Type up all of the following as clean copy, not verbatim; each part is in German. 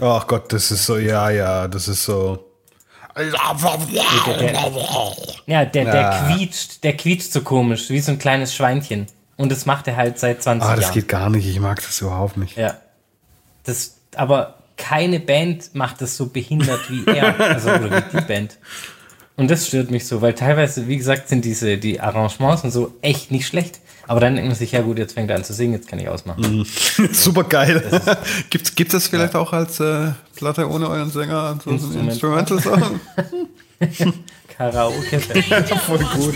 Ach Gott, das ist so, ja, das ist so. Ja, der quietscht so komisch, wie so ein kleines Schweinchen. Und das macht er halt seit 20 Jahren. Das geht gar nicht, ich mag das überhaupt nicht. Ja. Aber keine Band macht das so behindert wie er, oder wie die Band. Und das stört mich so, weil teilweise, wie gesagt, sind die Arrangements und so echt nicht schlecht. Aber dann denkt man sich, ja gut, jetzt fängt er an zu singen, jetzt kann ich ausmachen. Super geil. Gibt es vielleicht auch als Platte ohne euren Sänger so ein Instrumental-Song? Karaoke. Voll gut.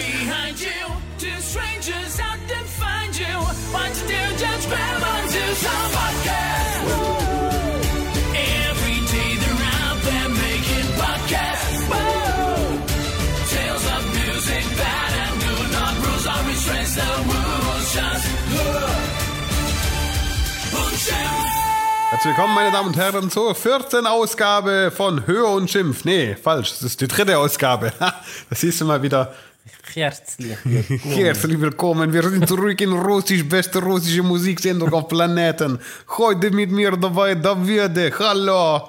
Herzlich willkommen, meine Damen und Herren, zur 14. Ausgabe von Hör und Schimpf. Nee, falsch, das ist die 3. Ausgabe. Das siehst du mal wieder. Herzlich willkommen. Wir sind zurück in Russisch, beste russische Musiksendung auf Planeten. Heute mit mir dabei Davide. Hallo.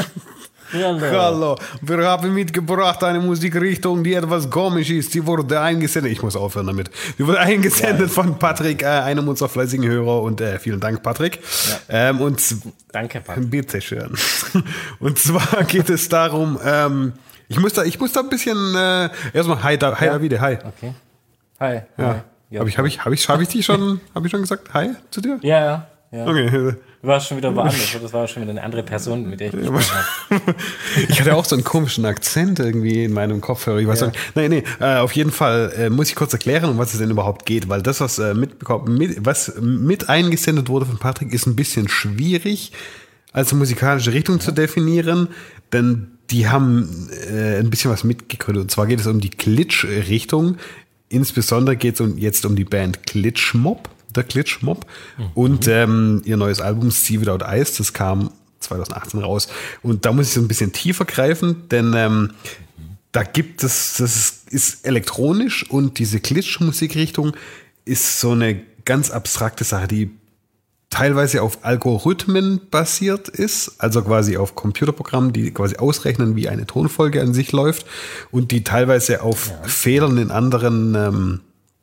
Hallo. Wir haben mitgebracht eine Musikrichtung, die etwas komisch ist. Sie wurde eingesendet. Ich muss aufhören damit. Sie wurde eingesendet von Patrick, einem unserer fleißigen Hörer. Und vielen Dank, Patrick. Ja. Danke, Patrick. Bitteschön. Und zwar geht es darum, ich muss da ein bisschen erstmal hi Davide, hi. Okay. Hi. Ja. Habe ich dich schon gesagt? Hi zu dir? Ja. Okay. Du warst schon wieder woanders, das war schon wieder eine andere Person, mit der ich gesprochen habe. Ich hatte auch so einen komischen Akzent irgendwie in meinem Kopfhörer. Ich weiß nicht. Nee, auf jeden Fall muss ich kurz erklären, um was es denn überhaupt geht, weil das, was mit eingesendet wurde von Patrick, ist ein bisschen schwierig als musikalische Richtung zu definieren, denn die haben ein bisschen was mitgegründet. Und zwar geht es um die Glitch-Richtung. Insbesondere geht es jetzt um die Band Glitchmob. Der Glitchmob und ihr neues Album See Without Eyes, das kam 2018 raus. Und da muss ich so ein bisschen tiefer greifen, denn da gibt es, das ist elektronisch und diese Glitch-Musikrichtung ist so eine ganz abstrakte Sache, die teilweise auf Algorithmen basiert ist, also quasi auf Computerprogrammen, die quasi ausrechnen, wie eine Tonfolge an sich läuft und die teilweise auf Fehlern in anderen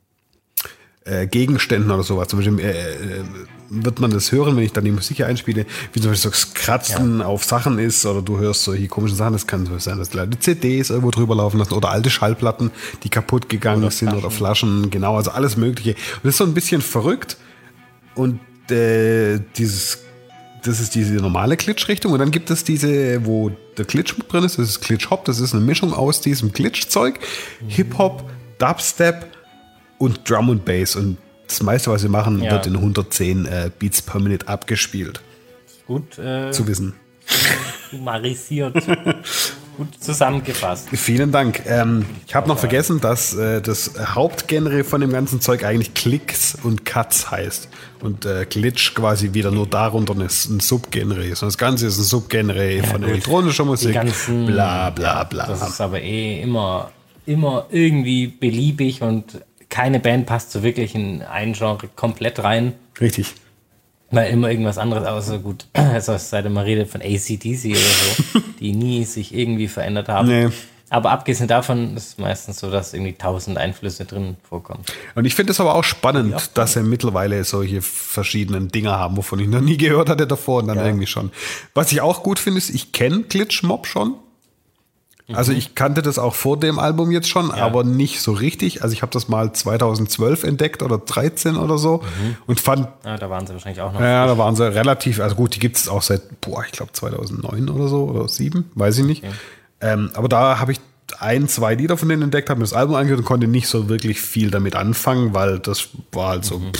Gegenständen oder sowas. Zum Beispiel wird man das hören, wenn ich dann die Musik hier einspiele, wie zum Beispiel so das Kratzen auf Sachen ist oder du hörst solche komischen Sachen. Das kann so sein, dass Leute CDs irgendwo drüber laufen lassen oder alte Schallplatten, die kaputt gegangen sind oder Flaschen, genau, also alles Mögliche. Und das ist so ein bisschen verrückt und das ist diese normale Glitch-Richtung und dann gibt es diese, wo der Glitch mit drin ist, das ist Glitch-Hop, das ist eine Mischung aus diesem Glitch-Zeug, Hip-Hop, Dubstep und Drum und Bass. Und das meiste, was sie machen, wird in 110 Beats per Minute abgespielt. Gut zu wissen. Sumarisiert. Gut zusammengefasst. Vielen Dank. Ich habe noch vergessen, dass das Hauptgenre von dem ganzen Zeug eigentlich Clicks und Cuts heißt. Und Glitch quasi wieder nur darunter ein Subgenre ist. Und das Ganze ist ein Subgenre von elektronischer Musik. Bla bla bla. Das ist aber immer irgendwie beliebig und keine Band passt so wirklich in ein Genre komplett rein. Richtig. Weil immer irgendwas anderes, außer gut, also seit man redet von AC/DC oder so, die nie sich irgendwie verändert haben. Nee. Aber abgesehen davon ist es meistens so, dass irgendwie 1000 Einflüsse drin vorkommen. Und ich finde es aber auch spannend, dass sie mittlerweile solche verschiedenen Dinger haben, wovon ich noch nie gehört hatte davor und dann irgendwie schon. Was ich auch gut finde, ist, ich kenne Glitchmob schon. Also ich kannte das auch vor dem Album jetzt schon, aber nicht so richtig. Also ich habe das mal 2012 entdeckt oder 13 oder so und fand... Ja, da waren sie wahrscheinlich auch noch. Ja, da waren sie relativ... Also gut, die gibt es auch seit, ich glaube 2009 oder so oder 2007, weiß ich nicht. Okay. Aber da habe ich 1-2 Lieder von denen entdeckt, habe mir das Album angehört und konnte nicht so wirklich viel damit anfangen, weil das war halt so...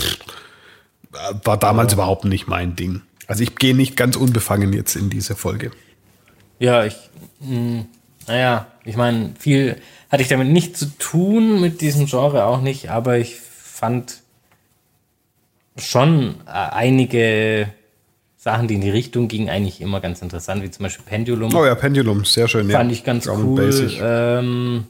war damals überhaupt nicht mein Ding. Also ich gehe nicht ganz unbefangen jetzt in diese Folge. Ja, naja, ich meine, viel hatte ich damit nicht zu tun, mit diesem Genre auch nicht, aber ich fand schon einige Sachen, die in die Richtung gingen, eigentlich immer ganz interessant, wie zum Beispiel Pendulum. Oh ja, Pendulum, sehr schön. Fand ich ganz cool.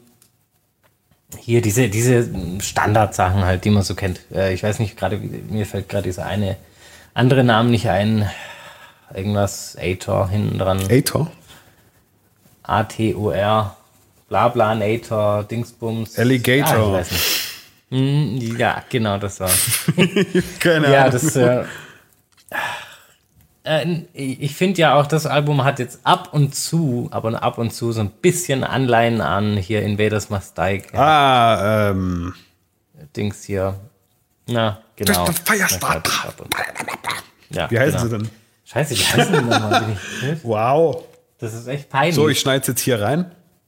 Hier diese Standardsachen halt, die man so kennt. Ich weiß nicht, mir fällt gerade dieser eine andere Name nicht ein. irgendwas Ator hinten dran. Ator? A-T-O-R, Blabla, Nator, Dingsbums. Alligator. Ich weiß nicht. Ja, genau, das war. Keine Ahnung. Ja, das. Ich finde ja auch, das Album hat jetzt ab und zu so ein bisschen Anleihen an hier Invaders Must Die. Dings hier. Na, genau. Das Feierstart. Ja, Wie heißen genau. sie denn? Scheiße, wie heißen die nochmal? Wow. Das ist echt peinlich. So, ich schneide es jetzt hier rein.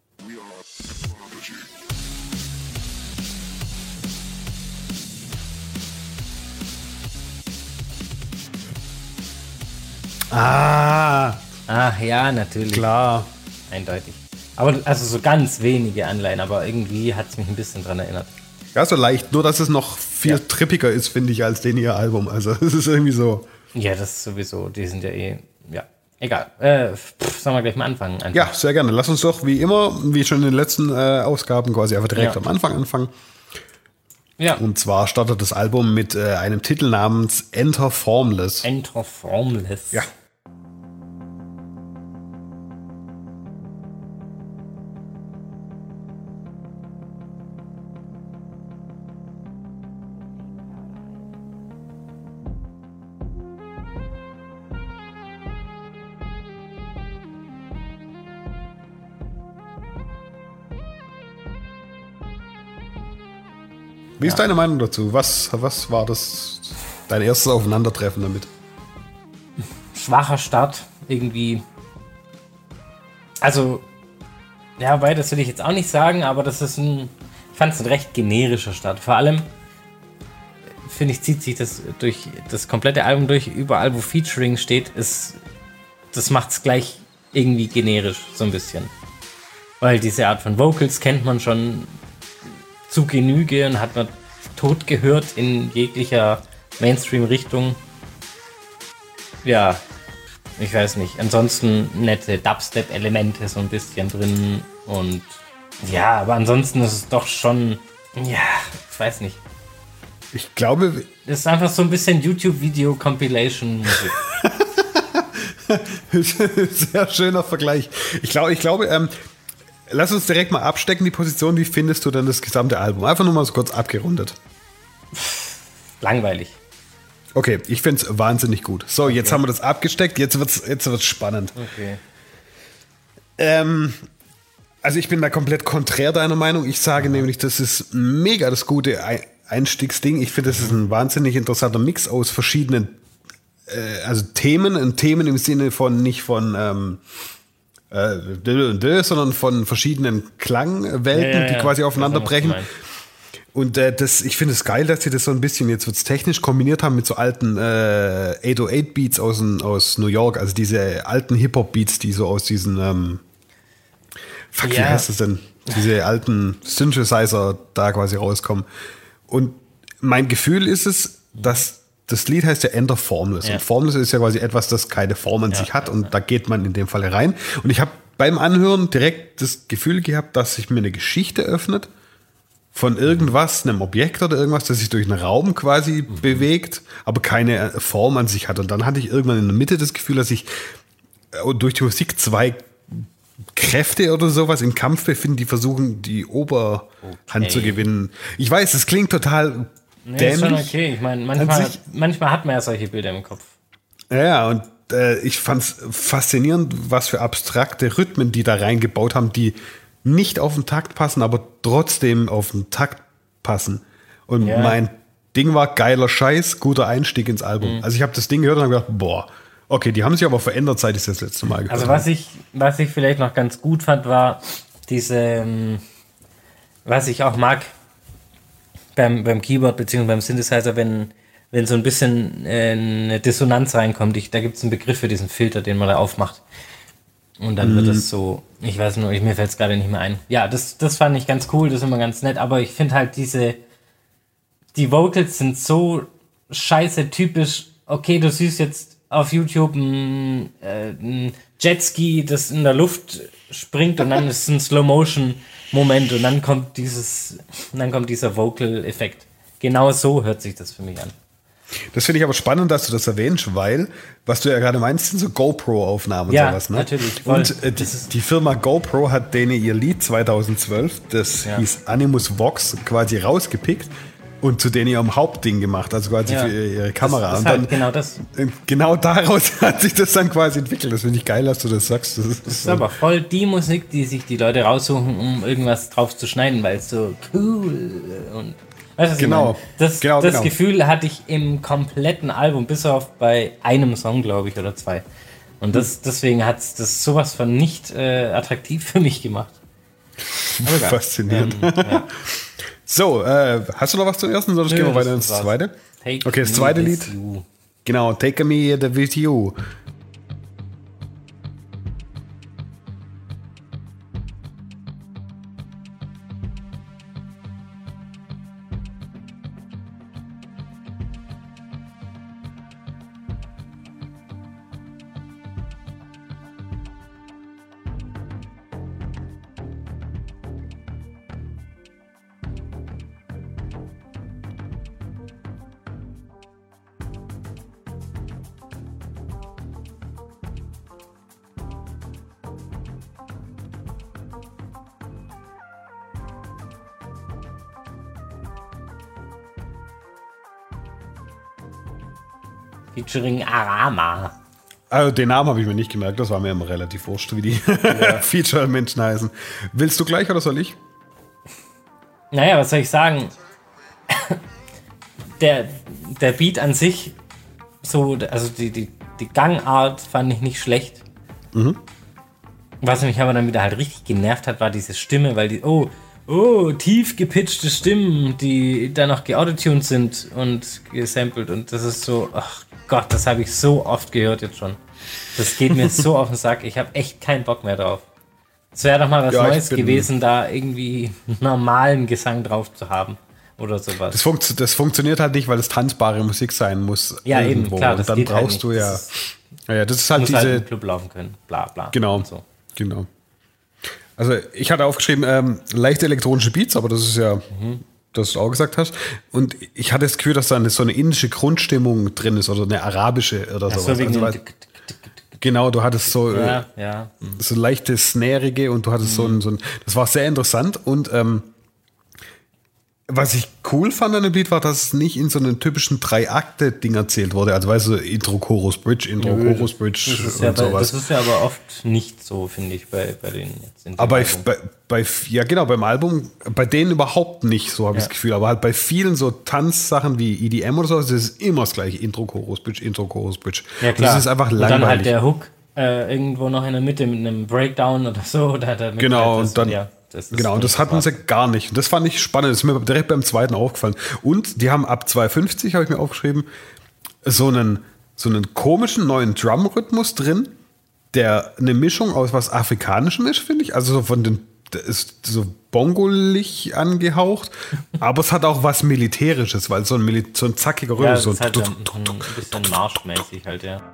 Ach ja, natürlich. Klar. Eindeutig. Aber also so ganz wenige Anleihen, aber irgendwie hat es mich ein bisschen dran erinnert. Ja, so leicht. Nur, dass es noch viel trippiger ist, finde ich, als den ihr Album. Also, es ist irgendwie so. Ja, das ist sowieso. Die sind ja ja, egal. Sollen wir gleich mal anfangen? Ja, sehr gerne. Lass uns doch wie immer, wie schon in den letzten Ausgaben, quasi einfach direkt Ja. am Anfang anfangen. Ja. Und zwar startet das Album mit einem Titel namens Enter Formless. Enter Formless. Ja. Wie ist deine Meinung dazu? Was war das dein erstes Aufeinandertreffen damit? Schwacher Start, irgendwie. Also, ja, wobei, das will ich jetzt auch nicht sagen, aber das ist ich fand es ein recht generischer Start. Vor allem, finde ich, zieht sich das durch das komplette Album durch. Überall, wo Featuring steht, das macht es gleich irgendwie generisch, so ein bisschen. Weil diese Art von Vocals kennt man schon zu Genüge und hat man tot gehört in jeglicher Mainstream-Richtung. Ja, ich weiß nicht. Ansonsten nette Dubstep-Elemente so ein bisschen drin und ja, aber ansonsten ist es doch schon, ja, ich weiß nicht. Ich glaube... Das ist einfach so ein bisschen YouTube-Video-Compilation-Musik. Sehr schöner Vergleich. Ich glaube, lass uns direkt mal abstecken, die Position. Wie findest du denn das gesamte Album? Einfach nur mal so kurz abgerundet. Langweilig. Okay, ich finde es wahnsinnig gut. So, jetzt haben wir das abgesteckt. Jetzt wird's spannend. Okay. Also ich bin da komplett konträr deiner Meinung. Ich sage nämlich, das ist mega das gute Einstiegsding. Ich finde, das ist ein wahnsinnig interessanter Mix aus verschiedenen Themen. Und Themen im Sinne von nicht von sondern von verschiedenen Klangwelten, die quasi aufeinander brechen. Und ich finde es geil, dass sie das so ein bisschen, jetzt wird es technisch, kombiniert haben mit so alten 808-Beats aus New York, also diese alten Hip-Hop-Beats, die so aus diesen, wie heißt das denn? Diese alten Synthesizer da quasi rauskommen. Und mein Gefühl ist es, dass das Lied heißt ja Enter Formless. Ja. Und Formless ist ja quasi etwas, das keine Form an sich hat. Und da geht man in dem Fall rein. Und ich habe beim Anhören direkt das Gefühl gehabt, dass sich mir eine Geschichte öffnet von irgendwas, einem Objekt oder irgendwas, das sich durch einen Raum quasi bewegt, aber keine Form an sich hat. Und dann hatte ich irgendwann in der Mitte das Gefühl, dass ich durch die Musik zwei Kräfte oder sowas im Kampf befinden, die versuchen, die Oberhand zu gewinnen. Ich weiß, es klingt total Nee, ist schon okay. Ich meine, manchmal hat man ja solche Bilder im Kopf. Ja, und ich fand es faszinierend, was für abstrakte Rhythmen die da reingebaut haben, die nicht auf den Takt passen, aber trotzdem auf den Takt passen. Und mein Ding war geiler Scheiß, guter Einstieg ins Album. Also ich habe das Ding gehört und habe gedacht, boah, okay, die haben sich aber verändert, seit ich das letzte Mal gehört habe. Also was ich vielleicht noch ganz gut fand, war diese, was ich auch mag beim Keyboard bzw. beim Synthesizer, wenn so ein bisschen eine Dissonanz reinkommt. Da gibt es einen Begriff für diesen Filter, den man da aufmacht. Und dann wird es so, ich weiß nur, mir fällt es gerade nicht mehr ein. Ja, das fand ich ganz cool, das ist immer ganz nett, aber ich finde halt die Vocals sind so scheiße typisch. Okay, du siehst jetzt auf YouTube ein Jetski, das in der Luft springt und dann ist ein Slow-Motion-Moment und dann kommt dieser Vocal-Effekt. Genau so hört sich das für mich an. Das finde ich aber spannend, dass du das erwähnst, weil, was du ja gerade meinst, sind so GoPro-Aufnahmen und sowas. Ne? Natürlich. Und die Firma GoPro hat denen ihr Lied 2012, das hieß Animus Vox, quasi rausgepickt und zu denen ihrem Hauptding gemacht, also quasi für ihre Kamera. Das und halt dann, genau das. Genau daraus hat sich das dann quasi entwickelt. Das finde ich geil, dass du das sagst. Das ist aber voll die Musik, die sich die Leute raussuchen, um irgendwas drauf zu schneiden, weil es so cool und weißt du, was genau. Ich meine? Das Gefühl hatte ich im kompletten Album, bis auf bei einem Song, glaube ich, oder 2. Und deswegen hat es das sowas von nicht attraktiv für mich gemacht. Faszinierend. Ja. So, hast du noch was zum ersten, sonst gehen wir weiter ins zweite? Okay, das zweite Lied. Genau, Take Me With You. Featuring Arama. Also den Namen habe ich mir nicht gemerkt, das war mir immer relativ wurscht, wie die Feature-Menschen heißen. Willst du gleich oder soll ich? Naja, was soll ich sagen? Der Beat an sich, so, also die Gangart fand ich nicht schlecht. Mhm. Was mich aber dann wieder halt richtig genervt hat, war diese Stimme, weil die, tief gepitchte Stimmen, die dann noch geautotuned sind und gesampelt und das ist so, ach Gott, das habe ich so oft gehört jetzt schon. Das geht mir so auf den Sack, ich habe echt keinen Bock mehr drauf. Es wäre doch mal was Neues gewesen, da irgendwie normalen Gesang drauf zu haben oder sowas. Das funktioniert halt nicht, weil es tanzbare Musik sein muss. Ja, irgendwo. Eben, klar, das und dann geht brauchst halt du nicht. Das ist halt diese... Halt im Club laufen können, bla bla. Genau, so. Genau. Also ich hatte aufgeschrieben, leichte elektronische Beats, aber das ist ja, dass du auch gesagt hast. Und ich hatte das Gefühl, dass da so eine indische Grundstimmung drin ist oder eine arabische oder sowas. So wegen genau, du hattest so, ja. So leichte Snärige und du hattest so ein, das war sehr interessant und was ich cool fand an dem Lied war, dass es nicht in so einem typischen 3-Akte-Ding erzählt wurde. Also weißt du, Intro, Chorus, Bridge, Intro, Chorus, Bridge und sowas. Das ist ja aber oft nicht so, finde ich, bei den jetzt in aber beim Album, bei denen überhaupt nicht, so habe ich das Gefühl. Aber halt bei vielen so Tanzsachen wie EDM oder so, das ist immer das gleiche. Intro, Chorus, Bridge, Intro, Chorus, Bridge. Ja, klar. Das ist einfach langweilig. Und dann halt der Hook irgendwo noch in der Mitte mit einem Breakdown oder so. Oder genau, halt und dann... Ja. Und das hatten sie gar nicht. Und das fand ich spannend. Das ist mir direkt beim zweiten aufgefallen. Und die haben ab 2,50, habe ich mir aufgeschrieben, so einen komischen neuen Drum-Rhythmus drin, der eine Mischung aus was Afrikanischem ist, finde ich. Also so der ist so bongolig angehaucht, aber es hat auch was Militärisches, weil so ein zackiger Rhythmus. Ja, das ist halt ein bisschen marschmäßig halt, ja.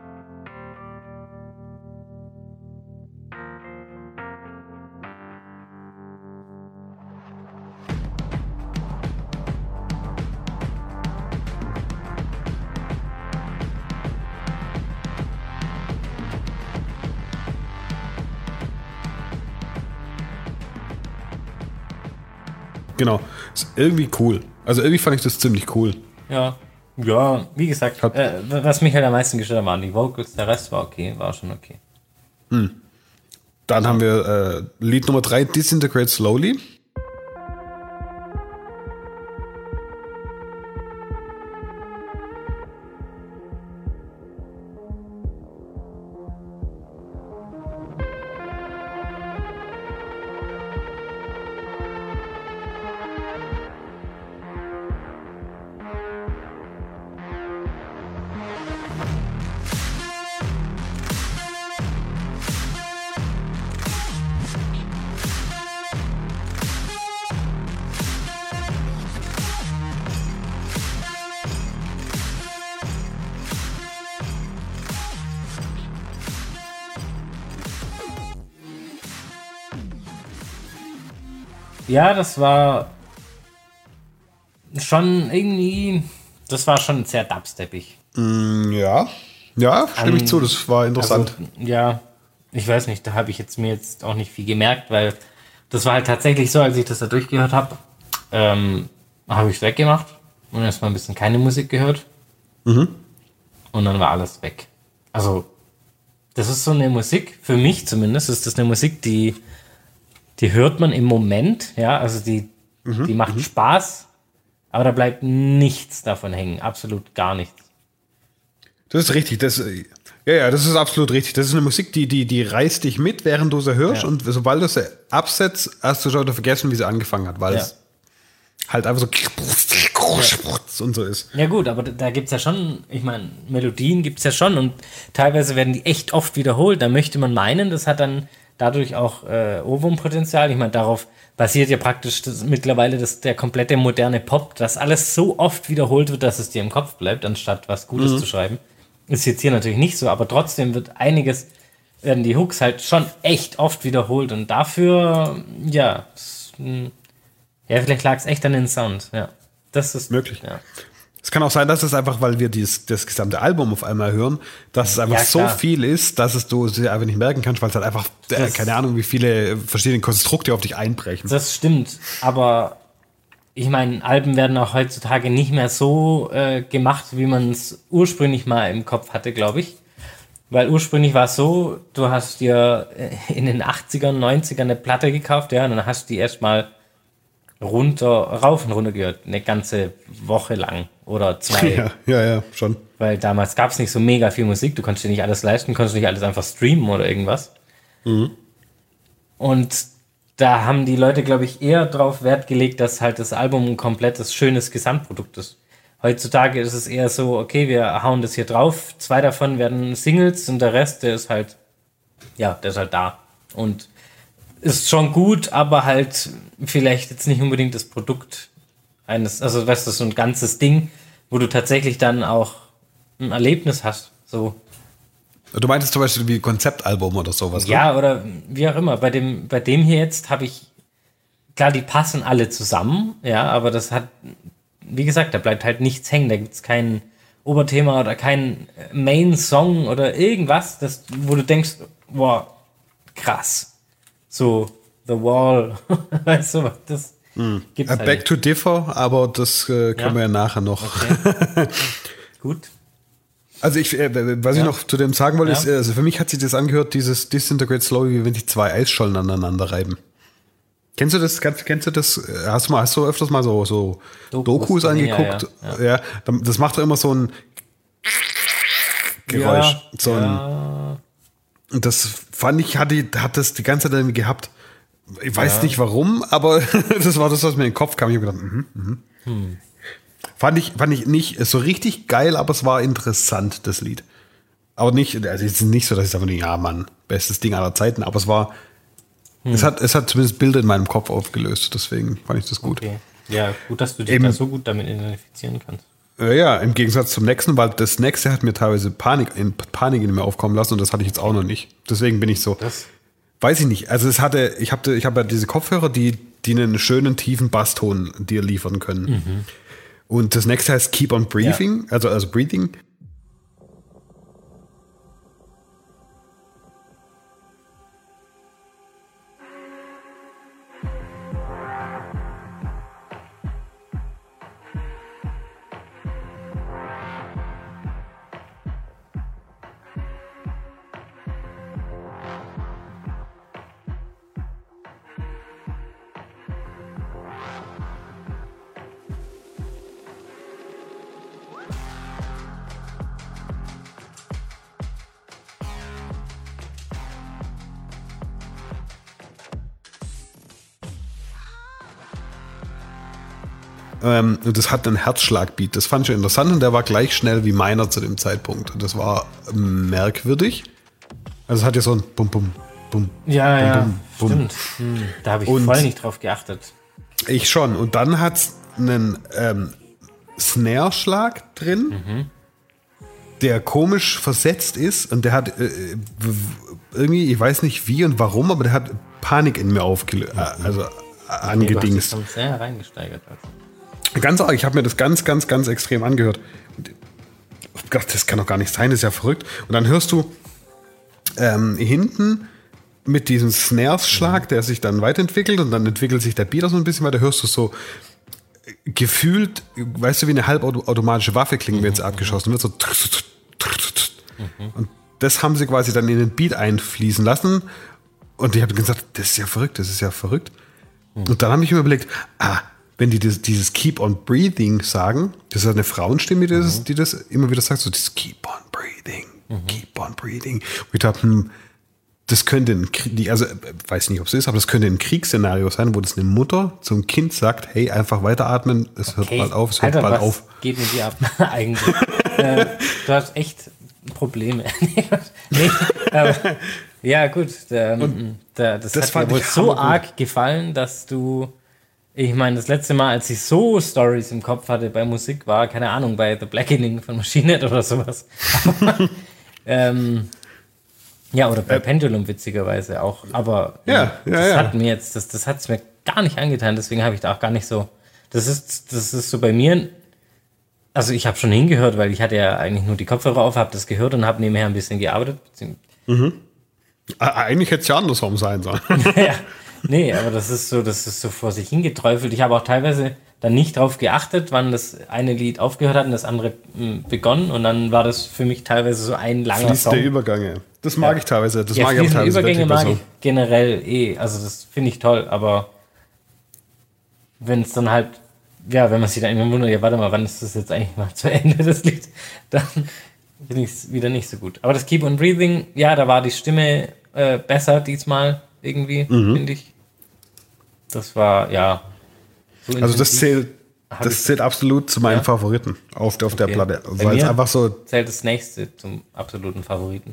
Genau. Ist irgendwie cool. Also irgendwie fand ich das ziemlich cool. Ja, wie gesagt, was mich halt am meisten gestört hat, waren die Vocals. Der Rest war okay, war schon okay. Dann haben wir Lied Nummer 3, Disintegrate Slowly. Ja, das war schon irgendwie Das war schon sehr dubsteppig. Ja, stimme ich zu, das war interessant. Also, ja, ich weiß nicht, da habe ich mir jetzt auch nicht viel gemerkt, weil das war halt tatsächlich so, als ich das da durchgehört habe, habe ich es weggemacht und erstmal ein bisschen keine Musik gehört. Und dann war alles weg. Also, das ist so eine Musik, für mich zumindest, ist das eine Musik, die hört man im Moment, ja, also die macht Spaß, aber da bleibt nichts davon hängen, absolut gar nichts. Das ist richtig, das ist absolut richtig. Das ist eine Musik, die reißt dich mit, während du sie hörst, und sobald du sie absetzt, hast du schon wieder vergessen, wie sie angefangen hat, weil es halt einfach so und so ist. Ja gut, aber da gibt es ja schon, ich meine, Melodien gibt es ja schon und teilweise werden die echt oft wiederholt. Da möchte man meinen, das hat dann dadurch auch Ohrwurmpotenzial. Ich meine, darauf basiert ja praktisch mittlerweile der komplette moderne Pop, dass alles so oft wiederholt wird, dass es dir im Kopf bleibt, anstatt was Gutes zu schreiben. Ist jetzt hier natürlich nicht so, aber trotzdem werden die Hooks halt schon echt oft wiederholt und dafür, vielleicht lag es echt an den Sound, ja. Das ist möglich. Ja. Es kann auch sein, dass es einfach, weil wir das gesamte Album auf einmal hören, dass es einfach so viel ist, dass du es einfach nicht merken kannst, weil es halt einfach, keine Ahnung, wie viele verschiedene Konstrukte auf dich einbrechen. Das stimmt, aber ich meine, Alben werden auch heutzutage nicht mehr so gemacht, wie man es ursprünglich mal im Kopf hatte, glaube ich. Weil ursprünglich war es so, du hast dir in den 80ern, 90ern eine Platte gekauft, ja, und dann hast du die erstmal rauf und runter gehört, eine ganze Woche lang oder 2. Ja, schon. Weil damals gab es nicht so mega viel Musik, du konntest dir nicht alles leisten, konntest nicht alles einfach streamen oder irgendwas. Und da haben die Leute, glaube ich, eher drauf Wert gelegt, dass halt das Album ein komplettes, schönes Gesamtprodukt ist. Heutzutage ist es eher so, okay, wir hauen das hier drauf, 2 davon werden Singles und der Rest, der ist halt da. Und ist schon gut, aber halt vielleicht jetzt nicht unbedingt das Produkt also weißt du, so ein ganzes Ding, wo du tatsächlich dann auch ein Erlebnis hast. So. Du meintest zum Beispiel wie Konzeptalbum oder sowas, ne? Ja, oder wie auch immer. Bei dem hier jetzt habe ich, klar, die passen alle zusammen, ja, aber das hat, wie gesagt, da bleibt halt nichts hängen, da gibt es kein Oberthema oder kein Main-Song oder irgendwas, wo du denkst, boah, krass. So, The Wall, weißt du, das gibt's halt Back nicht. to Differ, aber das können wir ja nachher noch. Okay. Gut. Also was ich noch zu dem sagen wollte, ist, also für mich hat sich das angehört, dieses Disintegrate Slowly, wie wenn sich 2 Eisschollen aneinander reiben. Kennst du das? Hast du öfters mal so Dokus angeguckt? Ja. Das macht doch immer so ein Geräusch. Und das fand ich, hat das die ganze Zeit irgendwie gehabt. Ich weiß nicht warum, aber das war das, was mir in den Kopf kam. Ich habe gedacht, Fand ich nicht so richtig geil, aber es war interessant, das Lied. Aber nicht, also es ist nicht so, dass ich sage, ja Mann, bestes Ding aller Zeiten, aber es hat zumindest Bilder in meinem Kopf aufgelöst, deswegen fand ich das gut. Okay. Ja, gut, dass du dich da so gut damit identifizieren kannst. Ja, im Gegensatz zum nächsten, weil das nächste hat mir teilweise Panik in mir aufkommen lassen und das hatte ich jetzt auch noch nicht. Deswegen bin ich so, weiß ich nicht. Also ich habe ja diese Kopfhörer, die einen schönen tiefen Basston dir liefern können. Und das nächste heißt Keep on Breathing, also Breathing. Und das hat einen Herzschlagbeat. Das fand ich interessant und der war gleich schnell wie meiner zu dem Zeitpunkt. Und das war merkwürdig. Also es hat ja so ein Bum, Bum, Bum. Ja, Bum, Bum, stimmt. Da habe ich voll nicht drauf geachtet. Ich schon. Und dann hat es einen Snare-Schlag drin, der komisch versetzt ist. Und der hat irgendwie, ich weiß nicht wie und warum, aber der hat Panik in mir angedingst. Du hast dich sehr reingesteigert. Also. Ganz arg, ich habe mir das ganz, ganz, ganz extrem angehört. Und ich dachte, das kann doch gar nicht sein, das ist ja verrückt. Und dann hörst du hinten mit diesem Snares-Schlag, der sich dann weiterentwickelt und dann entwickelt sich der Beat auch so ein bisschen weiter, hörst du so gefühlt, weißt du, wie eine halbautomatische Waffe klingen, wenn sie abgeschossen wird, so und das haben sie quasi dann in den Beat einfließen lassen und ich habe gesagt, das ist ja verrückt. Und dann habe ich mir überlegt, wenn die dieses Keep on Breathing sagen, das ist eine Frauenstimme, die das immer wieder sagt, so dieses Keep on Breathing, Keep on Breathing. Und ich dachte, das könnte weiß nicht, ob es ist, aber das könnte ein Kriegsszenario sein, wo das eine Mutter zum Kind sagt, hey, einfach weiteratmen, es hört bald auf, es hört Alter, bald was auf. Geht mit dir ab, eigentlich. Du hast echt Probleme. Ja, gut. Das hat mir wohl so arg gefallen, dass du, ich meine, das letzte Mal, als ich so Stories im Kopf hatte bei Musik, war, keine Ahnung, bei The Blackening von Machine Head oder sowas. Ja, oder bei Pendulum witzigerweise auch. Aber hat mir jetzt, das hat es mir gar nicht angetan, deswegen habe ich da auch gar nicht so. Das ist so bei mir. Also ich habe schon hingehört, weil ich hatte ja eigentlich nur die Kopfhörer auf, habe das gehört und habe nebenher ein bisschen gearbeitet. Eigentlich hätte es ja andersrum sein sollen. Ja, nee, aber das ist so vor sich hingeträufelt. Ich habe auch teilweise dann nicht drauf geachtet, wann das eine Lied aufgehört hat und das andere begonnen und dann war das für mich teilweise so ein langer Song. Fließende Übergänge. Das mag ich teilweise. Das mag ich auch teilweise. Übergänge mag ich generell also das finde ich toll, aber wenn es dann halt, wenn man sich dann immer wundert, warte mal, wann ist das jetzt eigentlich mal zu Ende, das Lied, dann finde ich es wieder nicht so gut. Aber das Keep on Breathing, da war die Stimme besser diesmal irgendwie, finde ich. Das war, so also das zählt absolut zu meinen Favoriten auf der Platte. Weil es einfach so. Zählt das nächste zum absoluten Favoriten.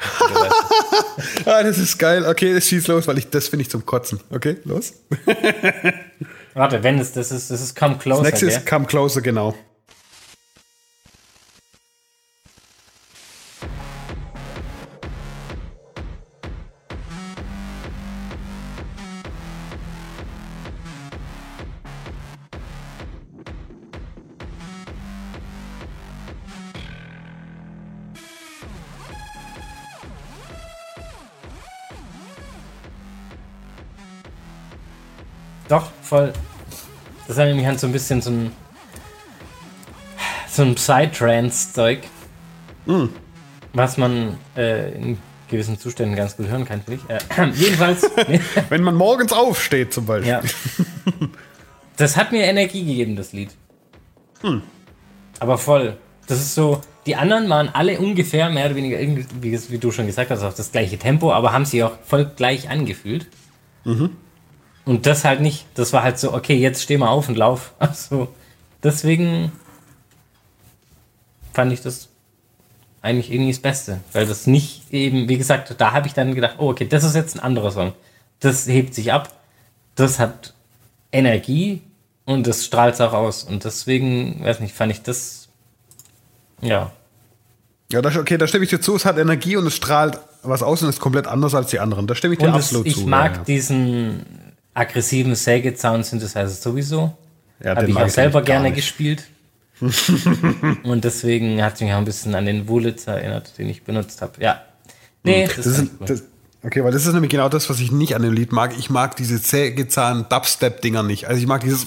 Das ist geil. Okay, das schießt los, weil das finde ich zum Kotzen. Okay, los. Warte, das ist Come Closer. Das nächste ist Come Closer, genau. Doch, voll. Das erinnert mich an so ein bisschen so ein Psytrance-Zeug, was man in gewissen Zuständen ganz gut hören kann, finde ich. Jedenfalls. Wenn man morgens aufsteht zum Beispiel. Ja. Das hat mir Energie gegeben, das Lied. Aber voll. Das ist so, die anderen waren alle ungefähr mehr oder weniger, wie du schon gesagt hast, auf das gleiche Tempo, aber haben sich auch voll gleich angefühlt. Und das halt nicht, das war halt so, okay, jetzt steh mal auf und lauf. Also, deswegen fand ich das eigentlich irgendwie das Beste. Weil das nicht eben, wie gesagt, da habe ich dann gedacht, oh, okay, das ist jetzt ein anderer Song. Das hebt sich ab, das hat Energie und das strahlt es auch aus. Und deswegen, weiß nicht, fand ich das, Ja, da stimme ich dir zu, es hat Energie und es strahlt was aus und ist komplett anders als die anderen. Da stimme ich dir absolut zu. Ich mag diesen aggressiven Säge-Sound-Synthesizer sowieso. Ja, habe ich auch selber gerne gespielt. Und deswegen hat es mich auch ein bisschen an den Wurlitzer erinnert, den ich benutzt habe. Ja. Nee, okay, weil das ist nämlich genau das, was ich nicht an dem Lied mag. Ich mag diese Sägezahn-Dubstep-Dinger nicht. Also ich mag dieses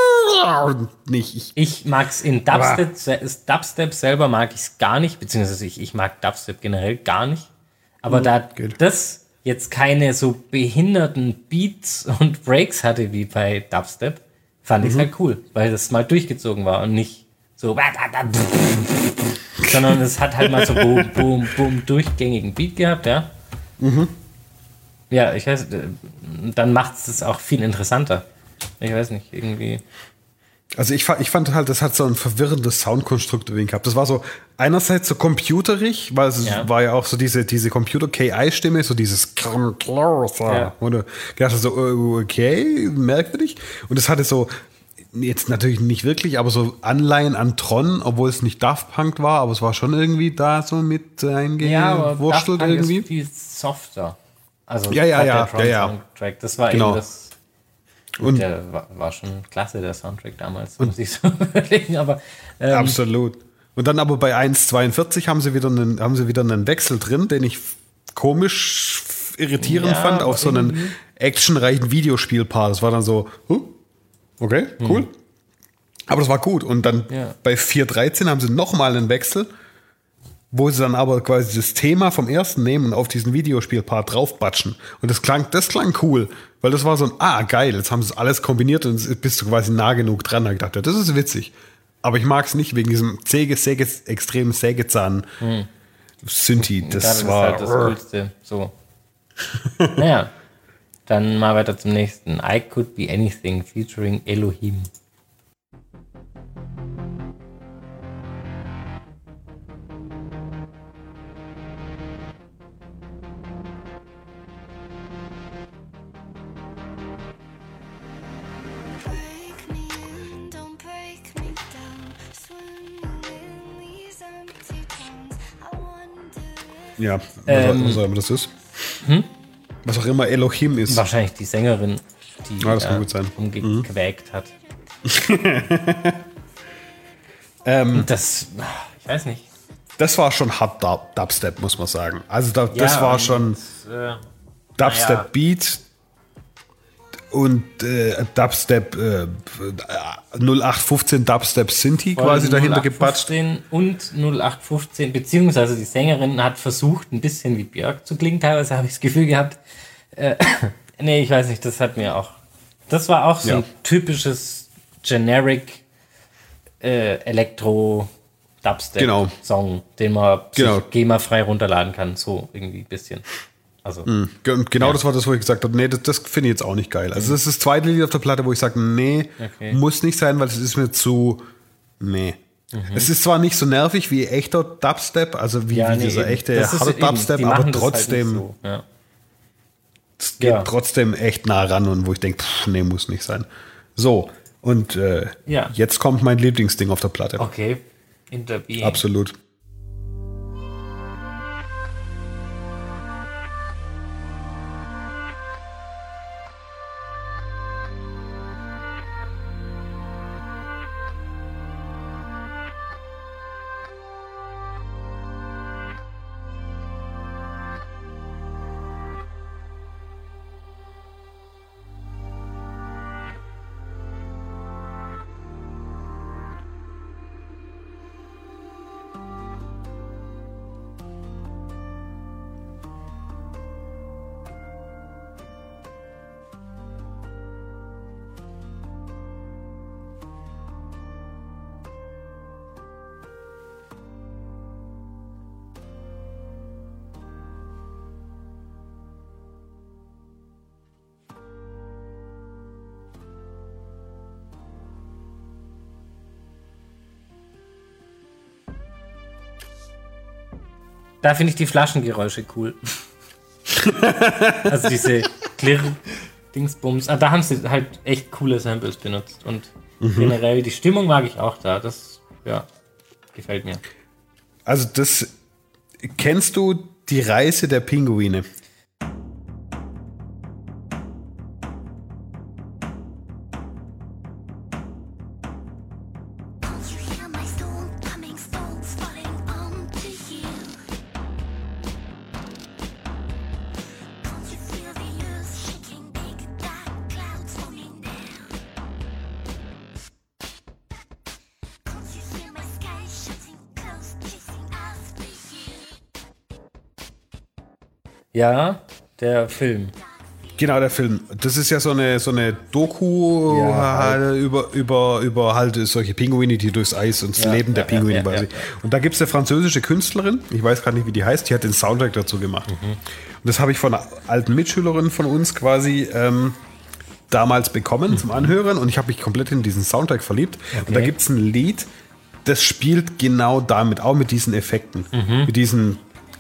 nicht. Ich mag es in Dubstep selber mag ich es gar nicht, beziehungsweise ich mag Dubstep generell gar nicht. Aber das jetzt keine so behinderten Beats und Breaks hatte wie bei Dubstep, fand ich es halt cool, weil das mal durchgezogen war und nicht so sondern es hat halt mal so boom, boom, boom durchgängigen Beat gehabt, ja. Ja, ich weiß, dann macht es auch viel interessanter. Ich weiß nicht, irgendwie. Also ich fand halt, das hat so ein verwirrendes Soundkonstrukt irgendwie gehabt. Das war so einerseits so computerig, weil es war ja auch so diese Computer-KI-Stimme, so dieses wo du gedacht hast, so, okay, merkwürdig. Und es hatte so, jetzt natürlich nicht wirklich, aber so Anleihen an Tron, obwohl es nicht Daft Punk war, aber es war schon irgendwie da so mit eingewurstelt irgendwie. Ist viel softer. Also ja. Soundtrack, das war eben das. Und der war schon klasse, der Soundtrack damals, muss ich so überlegen, aber absolut. Und dann aber bei 1,42 haben sie wieder einen Wechsel drin, den ich komisch irritierend fand, auf so einen actionreichen Videospielpaar. Das war dann so, okay, cool. Aber das war gut. Und dann bei 4,13 haben sie nochmal einen Wechsel, wo sie dann aber quasi das Thema vom ersten nehmen und auf diesen Videospielpart draufbatschen. Und das klang cool, weil das war so ein, geil, jetzt haben sie alles kombiniert und jetzt bist du quasi nah genug dran. Da gedacht, das ist witzig. Aber ich mag es nicht wegen diesem extremen Sägezahn-Synthi. Das war halt das Coolste. So. Naja, dann mal weiter zum nächsten. I Could Be Anything featuring Elohim. Ja, was auch immer das ist. Was auch immer Elohim ist. Wahrscheinlich die Sängerin, die das kann gut sein. umgequäkt hat. Und das, ich weiß nicht. Das war schon hart Dubstep, muss man sagen. Also das war schon Dubstep-Beat und Dubstep 0815 Dubstep Synthi quasi dahinter gepatscht. Und 0815, beziehungsweise die Sängerin hat versucht, ein bisschen wie Björk zu klingen. Teilweise habe ich das Gefühl gehabt, nee, ich weiß nicht, das war auch so ein typisches Generic Elektro-Dubstep-Song, den man GEMA-frei runterladen kann, so irgendwie ein bisschen. Also, das war das, wo ich gesagt habe, nee, das finde ich jetzt auch nicht geil. Also das ist das zweite Lied auf der Platte, wo ich sage, nee, muss nicht sein, weil es ist mir zu, Es ist zwar nicht so nervig wie echter Dubstep, also wie dieser echte harte Dubstep, aber trotzdem, halt es geht trotzdem echt nah ran und wo ich denke, nee, muss nicht sein. So, und jetzt kommt mein Lieblingsding auf der Platte. Okay, Interbeing. Absolut. Da finde ich die Flaschengeräusche cool. Also diese Klirr-Dingsbums. Da haben sie halt echt coole Samples benutzt. Und generell die Stimmung mag ich auch da. Das, gefällt mir. Also kennst du die Reise der Pinguine? Ja, der Film. Genau, der Film. Das ist ja so eine Doku über halt solche Pinguine, die durchs Eis und das Leben der Pinguine quasi. Und da gibt es eine französische Künstlerin, ich weiß gar nicht, wie die heißt, die hat den Soundtrack dazu gemacht. Und das habe ich von einer alten Mitschülerin von uns quasi damals bekommen zum Anhören und ich habe mich komplett in diesen Soundtrack verliebt. Okay. Und da gibt es ein Lied, das spielt genau damit, auch mit diesen Effekten, mit diesen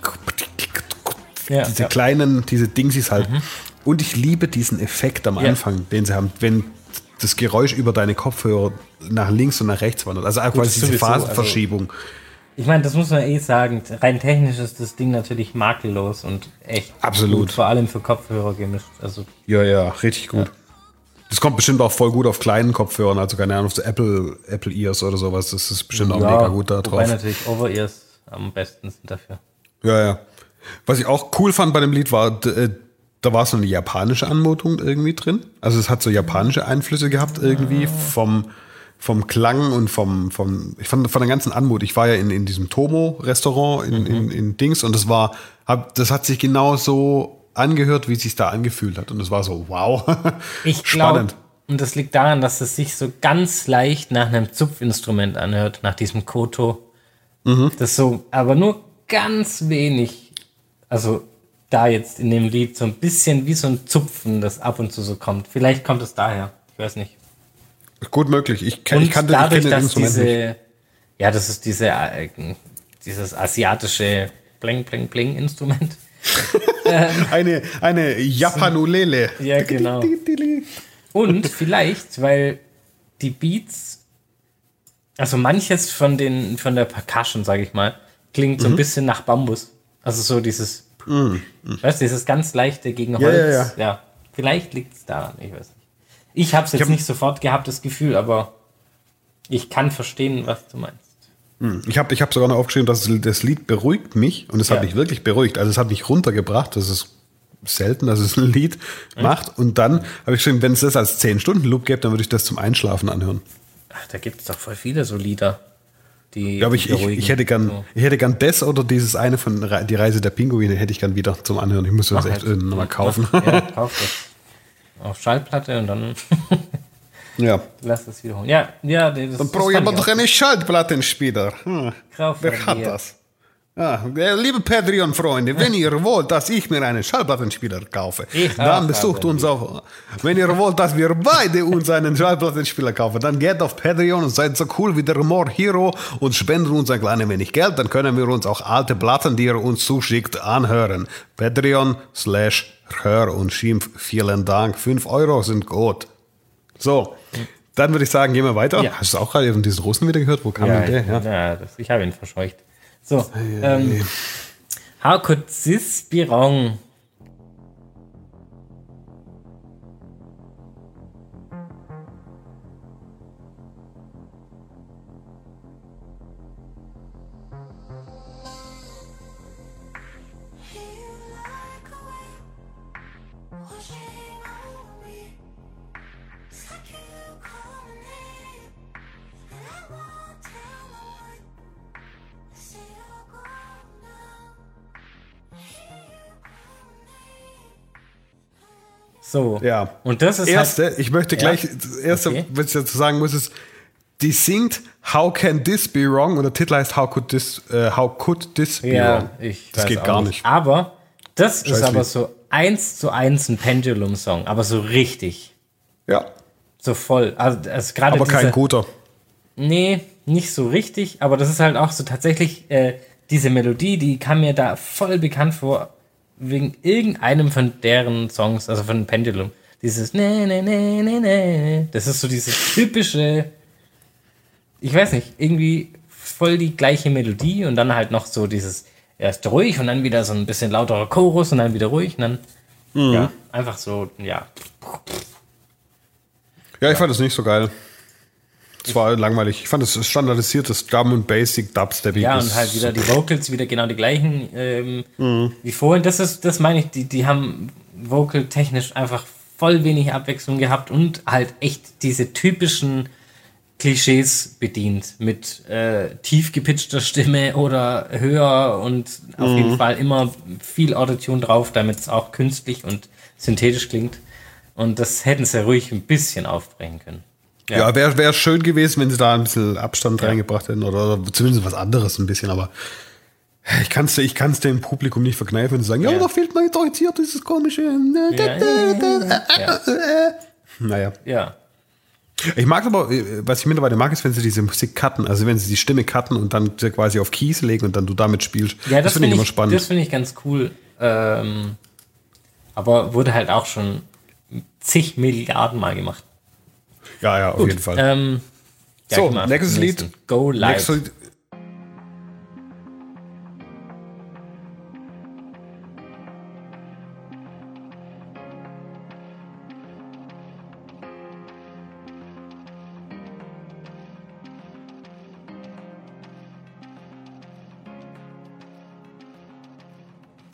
diese kleinen, diese Dingsies halt. Und ich liebe diesen Effekt am Anfang, den sie haben, wenn das Geräusch über deine Kopfhörer nach links und nach rechts wandert. Also auch quasi diese Phasenverschiebung. Also, ich meine, das muss man sagen, rein technisch ist das Ding natürlich makellos und echt absolut gut, vor allem für Kopfhörer gemischt. Also, ja, richtig gut. Das kommt bestimmt auch voll gut auf kleinen Kopfhörern, also keine Ahnung, auf so Apple Ears oder sowas. Das ist bestimmt auch mega gut da drauf. Wobei natürlich Over-Ears am besten sind dafür. Ja. Was ich auch cool fand bei dem Lied war, da war so eine japanische Anmutung irgendwie drin. Also es hat so japanische Einflüsse gehabt irgendwie vom Klang und ich fand von der ganzen Anmut. Ich war ja in diesem Tomo-Restaurant in Dings und das hat sich genau so angehört, wie es sich da angefühlt hat. Und es war so, wow, Ich glaube, und das liegt daran, dass es sich so ganz leicht nach einem Zupfinstrument anhört, nach diesem Koto. Das so, aber nur ganz wenig, also da jetzt in dem Lied so ein bisschen wie so ein Zupfen, das ab und zu so kommt. Vielleicht kommt es daher, ich weiß nicht. Gut möglich. Ich Dadurch, kenn dass das Instrument nicht. Ja, das ist dieses asiatische Bling, Bling, Bling Instrument. Eine Japanulele. Ja, genau. Und vielleicht, weil die Beats, also manches von der Percussion, sage ich mal, klingt so ein bisschen nach Bambus. Also so dieses, weißt du, dieses ganz leichte gegen Holz. Ja. Vielleicht liegt es daran, ich weiß nicht. Ich habe es jetzt nicht sofort gehabt, das Gefühl, aber ich kann verstehen, was du meinst. Ich hab sogar noch aufgeschrieben, dass das Lied beruhigt mich und es hat mich wirklich beruhigt. Also es hat mich runtergebracht. Das ist selten, dass es ein Lied macht. Und dann habe ich geschrieben, wenn es das als 10-Stunden-Loop gäbe, dann würde ich das zum Einschlafen anhören. Ach, da gibt es doch voll viele so Lieder, die Ja, aber ich hätte gern das oder dieses eine von Die Reise der Pinguine hätte ich gern wieder zum Anhören. Ich muss das echt nochmal kaufen. Ja, kauf das. Auf Schallplatte und dann lass das wiederholen. Ja, das dann brauche ich aber doch einen Schallplattenspieler. Wer hat das? Ja, liebe Patreon-Freunde, wenn ihr wollt, dass ich mir einen Schallplattenspieler kaufe, dann besucht uns auf. Wenn ihr wollt, dass wir beide uns einen Schallplattenspieler kaufen, dann geht auf Patreon und seid so cool wie der More Hero und spendet uns ein klein wenig Geld, dann können wir uns auch alte Platten, die ihr uns zuschickt, anhören. Patreon/Hör und Schimpf, vielen Dank. 5 Euro sind gut. So, dann würde ich sagen, gehen wir weiter. Ja. Hast du auch gerade von diesen Russen wieder gehört? Wo kam denn der her? Ja, ich habe ihn verscheucht. So, how could this be wrong? So. Ja. Und das ist ich möchte gleich, das erste, was ich dazu sagen muss, ist, die singt How Can This Be Wrong und der Titel heißt How Could This Be Wrong. Das geht gar nicht. Aber das ist aber so 1:1 ein Pendulum-Song, aber so richtig. Ja. So voll. Also gerade aber kein guter. Nee, nicht so richtig, aber das ist halt auch so tatsächlich diese Melodie, die kam mir da voll bekannt vor, wegen irgendeinem von deren Songs, also von Pendulum. Dieses das ist so diese typische, ich weiß nicht, irgendwie voll die gleiche Melodie und dann halt noch so dieses erst ruhig und dann wieder so ein bisschen lauterer Chorus und dann wieder ruhig und dann ja, einfach so, ja. Ja, ich fand das nicht so geil. Es war langweilig. Ich fand es standardisiertes Drum und Basic Dubstep. Ja, und halt wieder die Vocals, wieder genau die gleichen wie vorhin. Das meine ich, die haben vocal-technisch einfach voll wenig Abwechslung gehabt und halt echt diese typischen Klischees bedient mit tief gepitchter Stimme oder höher und auf jeden Fall immer viel Autotune drauf, damit es auch künstlich und synthetisch klingt. Und das hätten sie ruhig ein bisschen aufbrechen können. Ja, wäre schön gewesen, wenn sie da ein bisschen Abstand reingebracht hätten oder zumindest was anderes ein bisschen, aber ich kann es dem Publikum nicht verkneifen und sagen, ja, da fehlt mir jetzt hier dieses komische. Naja. Ja. Ich mag aber, was ich mittlerweile mag, ist, wenn sie diese Musik cutten, also wenn sie die Stimme cutten und dann quasi auf Keys legen und dann du damit spielst. Ja, das finde ich immer spannend. Das finde ich ganz cool. Aber wurde halt auch schon zig Milliarden Mal gemacht. Ja, auf jeden Fall. So, nächstes Lied. Go Live.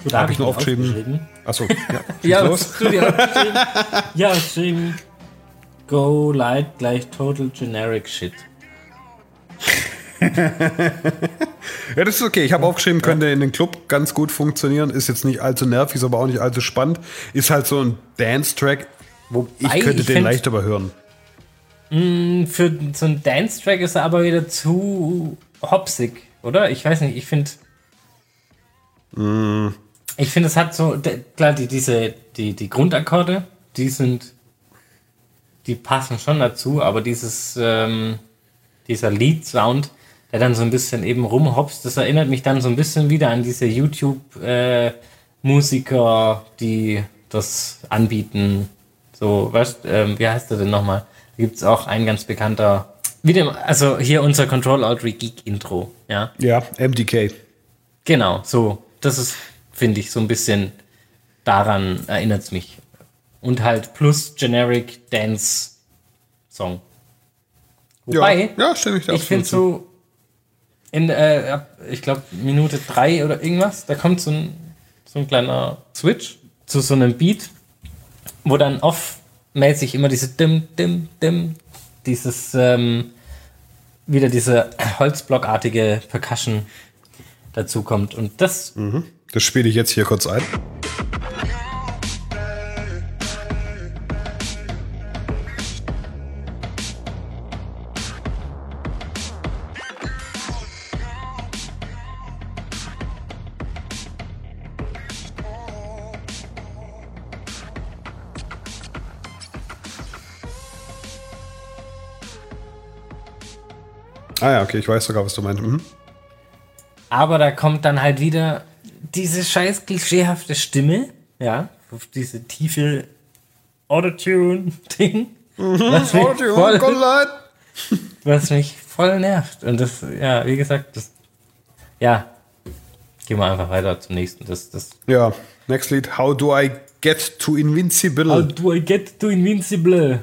Oder Habe ich nur aufgeschrieben. Achso, ja. Ja, los. was hast du dir aufgeschrieben? Ja, geschrieben. Go light gleich total generic shit. Ja, das ist okay. Ich habe aufgeschrieben, könnte in den Club ganz gut funktionieren. Ist jetzt nicht allzu nervig, ist aber auch nicht allzu spannend. Ist halt so ein Dance-Track. Ich könnte den leicht überhören. Für so einen Dance-Track ist er aber wieder zu hopsig, oder? Ich weiß nicht, ich finde... Ich finde, es hat so... Klar, die Grundakkorde, die passen schon dazu, aber dieser Lead-Sound, der dann so ein bisschen eben rumhopst, das erinnert mich dann so ein bisschen wieder an diese YouTube-Musiker, die das anbieten. So, weißt, wie heißt der denn nochmal? Da gibt es auch ein ganz bekannter, also hier unser Control-Alt-Geek-Intro, ja? Ja, MDK. Genau, so, das ist, finde ich, so ein bisschen, daran erinnert es mich. Und halt plus Generic Dance Song. Wobei, ja, stimme ich da ich finde so, ich glaube, Minute 3 oder irgendwas, da kommt so ein kleiner Switch zu so einem Beat, wo dann off-mäßig immer diese wieder diese Holzblockartige Percussion dazu kommt. Und das... Das spiele ich jetzt hier kurz ein. Ah ja, okay, ich weiß sogar, was du meinst. Aber da kommt dann halt wieder diese scheiß klischeehafte Stimme, ja, diese tiefe Autotune-Ding, was mich voll nervt. Und das, ja, wie gesagt, gehen wir einfach weiter zum nächsten. Ja, next Lied, How Do I Get to Invincible? How do I get to Invincible?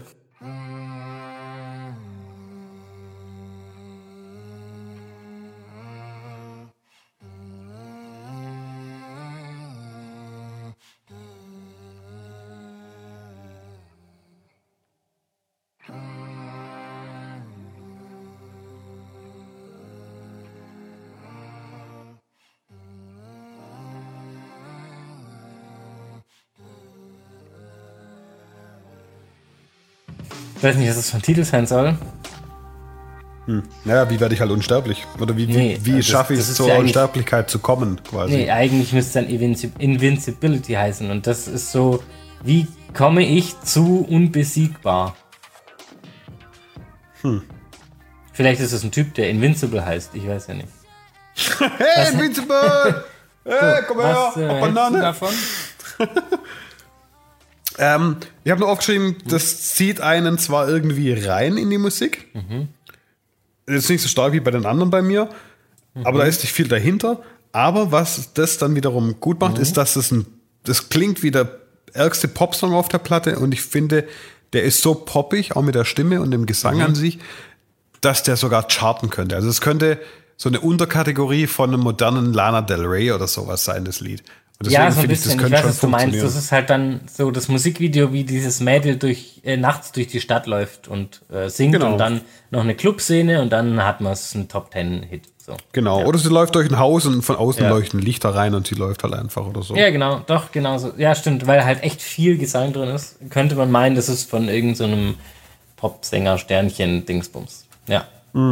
Ich weiß nicht, was das für ein Titel sein soll. Naja, wie werde ich halt unsterblich? Oder wie schaffe ich es, zur Unsterblichkeit zu kommen, quasi? Nee, eigentlich müsste es dann Invincibility heißen. Und das ist so, wie komme ich zu unbesiegbar? Vielleicht ist es ein Typ, der Invincible heißt. Ich weiß ja nicht. Hey, Invincible! Hey, komm her! Banane davon? Ich habe nur aufgeschrieben, das zieht einen zwar irgendwie rein in die Musik. Ist nicht so stark wie bei den anderen bei mir, aber da ist nicht viel dahinter. Aber was das dann wiederum gut macht, ist, dass das klingt wie der ärgste Popsong auf der Platte und ich finde, der ist so poppig, auch mit der Stimme und dem Gesang an sich, dass der sogar charten könnte. Also es könnte so eine Unterkategorie von einem modernen Lana Del Rey oder sowas sein, das Lied. Und Ja, so ein bisschen. Ich weiß, was du meinst. Das ist halt dann so das Musikvideo, wie dieses Mädel nachts durch die Stadt läuft und singt und dann noch eine Clubszene und dann hat man es einen Top-10-Hit. So. Genau. Ja. Oder sie läuft durch ein Haus und von außen leuchten Lichter rein und sie läuft halt einfach oder so. Ja, genau. Doch, genau so. Ja, stimmt. Weil halt echt viel Gesang drin ist, könnte man meinen, das ist von irgendeinem Popsänger, Sternchen, Dingsbums. Ja.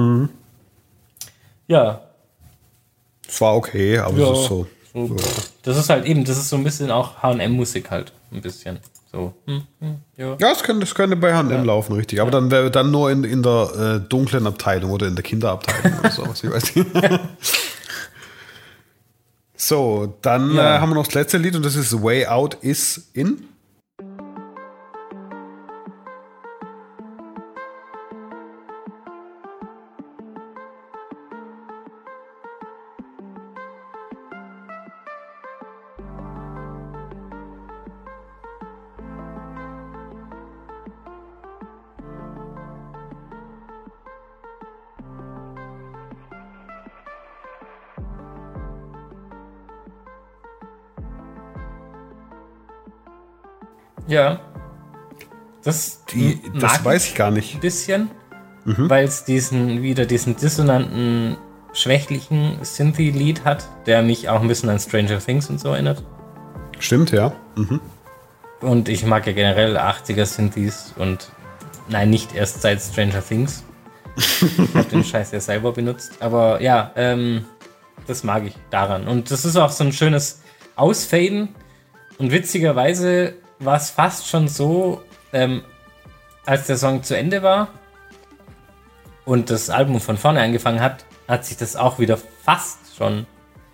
Ja. Es war okay, aber es ist so. Das ist halt eben, das ist so ein bisschen auch H&M-Musik halt. Ein bisschen. So. Ja, das könnte bei H&M laufen, richtig. Aber dann wäre dann nur in der dunklen Abteilung oder in der Kinderabteilung oder sowas. Ich weiß nicht. So, dann haben wir noch das letzte Lied und das ist Way Out Is In. Ja. Das weiß ich gar nicht. Ein bisschen, weil es diesen dissonanten, schwächlichen Synthy-Lied hat, der mich auch ein bisschen an Stranger Things und so erinnert. Stimmt, ja. Und ich mag ja generell 80er Synthes und nein, nicht erst seit Stranger Things. Ich hab den Scheiß ja selber benutzt. Aber ja, das mag ich daran. Und das ist auch so ein schönes Ausfaden. Und witzigerweise war es fast schon so, als der Song zu Ende war und das Album von vorne angefangen hat, hat sich das auch wieder fast schon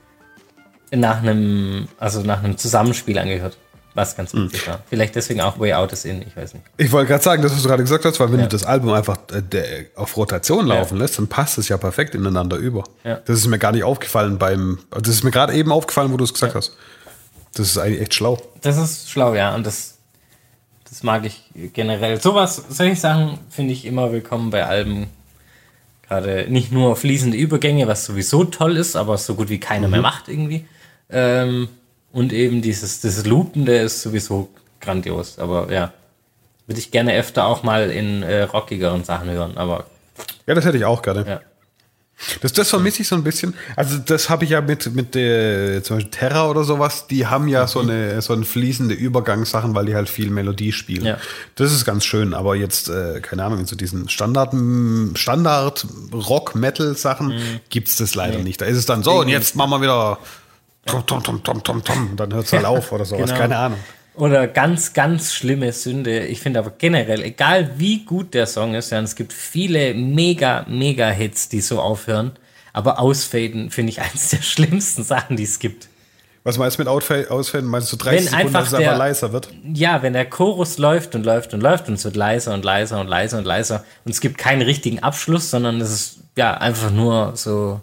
nach einem Zusammenspiel angehört. Was ganz witzig war. Vielleicht deswegen auch Way Out is In, ich weiß nicht. Ich wollte gerade sagen, das, was du gerade gesagt hast, weil wenn du das Album einfach auf Rotation laufen lässt, dann passt es ja perfekt ineinander über. Ja. Das ist mir gar nicht aufgefallen das ist mir gerade eben aufgefallen, wo du es gesagt hast. Das ist eigentlich echt schlau. Das ist schlau, ja. Und das mag ich generell. Solche Sachen finde ich immer willkommen bei Alben. Gerade nicht nur fließende Übergänge, was sowieso toll ist, aber so gut wie keiner mehr macht irgendwie. Und eben dieses Loopende ist sowieso grandios. Aber ja, würde ich gerne öfter auch mal in rockigeren Sachen hören. Aber ja, das hätte ich auch gerne. ja. Das vermisse ich so ein bisschen. Also das habe ich ja mit der, zum Beispiel Terra oder sowas, die haben ja so eine fließende Übergangssachen, weil die halt viel Melodie spielen. Ja. Das ist ganz schön, aber jetzt, keine Ahnung, in so diesen Standard Rock-Metal-Sachen gibt's das leider nicht. Da ist es dann so, und jetzt machen wir wieder Tom, dann hört es halt auf oder sowas, Genau. keine Ahnung. Oder ganz, ganz schlimme Sünde. Ich finde aber generell, egal wie gut der Song ist, ja, und es gibt viele mega, mega Hits, die so aufhören, aber Ausfaden finde ich eins der schlimmsten Sachen, die es gibt. Was meinst du mit Ausfaden? Meinst du 30 Sekunden, dass es einfach leiser wird? Ja, wenn der Chorus läuft und läuft und läuft und es wird leiser und leiser und leiser und leiser und es gibt keinen richtigen Abschluss, sondern es ist ja einfach nur so,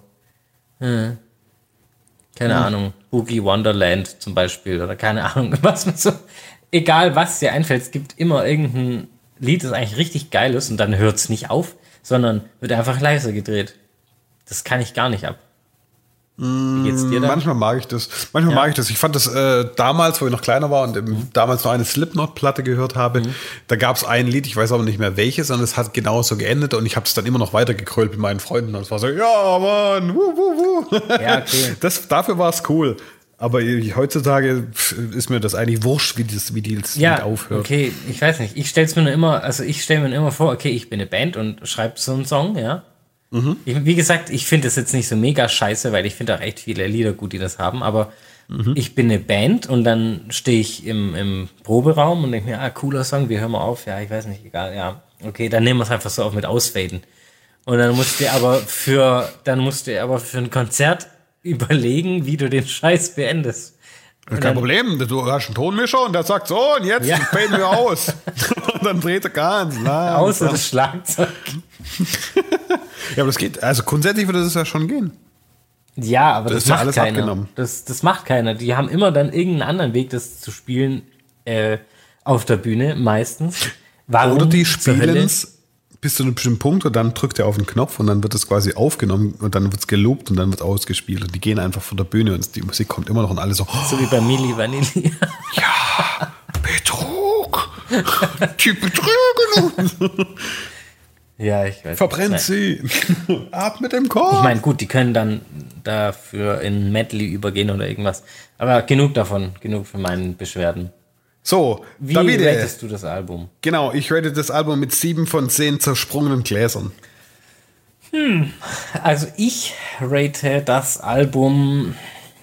keine Ahnung, Boogie Wonderland zum Beispiel oder keine Ahnung, was man so, egal was dir einfällt, es gibt immer irgendein Lied, das eigentlich richtig geil ist und dann hört es nicht auf, sondern wird einfach leiser gedreht. Das kann ich gar nicht ab. Wie geht's dir da? Manchmal mag ich das. Ich fand das damals, wo ich noch kleiner war und damals noch eine Slipknot-Platte gehört habe, da gab es ein Lied, ich weiß aber nicht mehr welches, und es hat genauso geendet und ich habe es dann immer noch weiter gekrölt mit meinen Freunden und es war so, ja Mann, Ja, okay. Dafür war es cool. Aber heutzutage ist mir das eigentlich wurscht, wie das Lied aufhört. Okay, ich weiß nicht. Ich stelle mir nur immer vor, okay, ich bin eine Band und schreibe so einen Song, ja. Wie gesagt, ich finde das jetzt nicht so mega scheiße, weil ich finde auch echt viele Lieder gut, die das haben, aber ich bin eine Band und dann stehe ich im Proberaum und denke mir, cooler Song, wir hören mal auf, ja, ich weiß nicht, egal, ja, okay, dann nehmen wir es einfach so auf mit Ausfaden. Und dann musst du aber für ein Konzert überlegen, wie du den Scheiß beendest. Kein Problem, du hast einen Tonmischer und der sagt so, und jetzt faden wir aus. Und dann dreht er ganz lang. Außer das Schlagzeug. Ja, aber das geht, also grundsätzlich würde das ja schon gehen. Ja, aber das ist ja macht alles keiner. abgenommen. Das macht keiner. Die haben immer dann irgendeinen anderen Weg, das zu spielen auf der Bühne, meistens. Warum Oder die zur Hölle? spielen es bis zu einem bestimmten Punkt und dann drückt er auf den Knopf und dann wird es quasi aufgenommen und dann wird es geloopt und dann wird es ausgespielt. Und die gehen einfach von der Bühne und die Musik kommt immer noch und alle so, So wie bei Milli Vanilli. ja, Betrug. Die betrügen uns. Ja, ich weiß. Verbrennt Nein. sie. Ab mit dem Kopf. Ich meine, gut, die können dann dafür in Medley übergehen oder irgendwas. Aber genug davon, genug von meinen Beschwerden. So, Wie Davide. ratest du das Album? Genau, ich rate das Album mit 7 von 10 zersprungenen Gläsern. Also ich rate das Album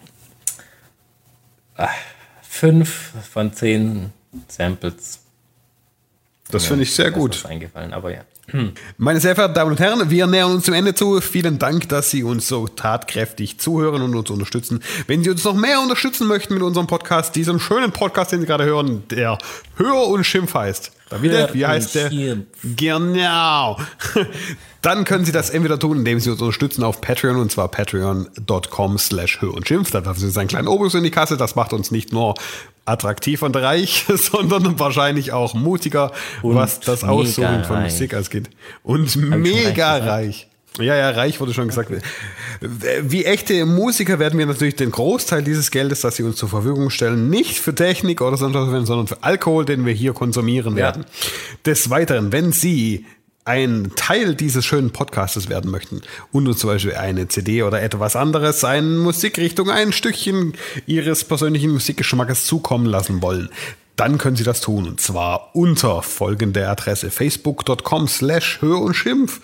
5 von 10 Samples. Das finde ich sehr Mir ist gut. was eingefallen, aber ja. Meine sehr verehrten Damen und Herren, wir nähern uns dem Ende zu. Vielen Dank, dass Sie uns so tatkräftig zuhören und uns unterstützen. Wenn Sie uns noch mehr unterstützen möchten mit unserem Podcast, diesem schönen Podcast, den Sie gerade hören, der Hör und Schimpf heißt. David, wie heißt der? Schimpf. Genau. Dann können Sie das entweder tun, indem Sie uns unterstützen auf Patreon, und zwar patreon.com/Hör und Schimpf. Da werfen Sie uns einen kleinen Obolus in die Kasse. Das macht uns nicht nur attraktiv und reich, sondern wahrscheinlich auch mutiger, Und was das Aussuchen von mega reich. Musik angeht. Und mega reich. Ja, reich wurde schon gesagt. Okay. Wie echte Musiker werden wir natürlich den Großteil dieses Geldes, das sie uns zur Verfügung stellen, nicht für Technik oder sonst was verwenden, sondern für Alkohol, den wir hier konsumieren werden. Des Weiteren, wenn Sie ein Teil dieses schönen Podcastes werden möchten und uns zum Beispiel eine CD oder etwas anderes, eine Musikrichtung, ein Stückchen Ihres persönlichen Musikgeschmackes zukommen lassen wollen, dann können Sie das tun. Und zwar unter folgender Adresse: facebook.com/Hör und Schimpf,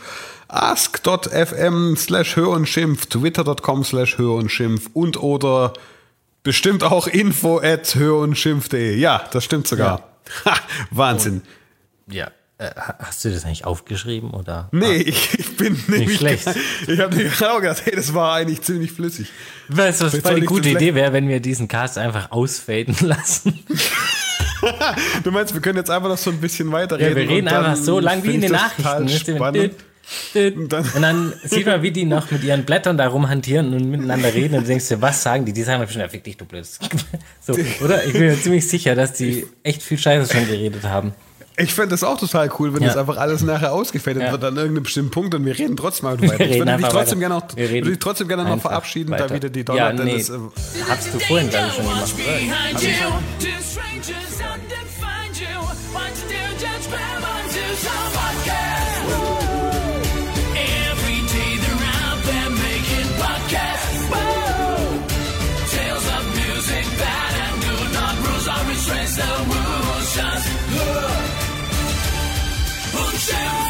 ask.fm/Hör und Schimpf, twitter.com/Hör und Schimpf und oder bestimmt auch info@hörundschimpf.de. Ja, das stimmt sogar. Ja. Ha, Wahnsinn. Und, ja. Hast du das eigentlich aufgeschrieben, oder? Nee, ich bin nicht schlecht. Ich habe mir genau gedacht, hey, das war eigentlich ziemlich flüssig. Weißt du, was voll eine gute Idee wäre, wenn wir diesen Cast einfach ausfaden lassen? Du meinst, wir können jetzt einfach noch so ein bisschen weiterreden? Ja, wir reden einfach so lang wie in den Nachrichten. Und dann sieht man, wie die noch mit ihren Blättern da rumhantieren und miteinander reden und du denkst dir, was sagen die? Die sagen bestimmt, ja, fick dich, du Blöds. So, oder? Ich bin mir ziemlich sicher, dass die echt viel Scheiße schon geredet haben. Ich fände das auch total cool, wenn das einfach alles nachher ausgefädelt wird an irgendeinem bestimmten Punkt und wir reden trotzdem mal weiter. Ich würde dich trotzdem gerne noch verabschieden, weiter. Da wieder die Dollar. Ja, nee, habst du vorhin, glaube ich, schon gemacht, oder?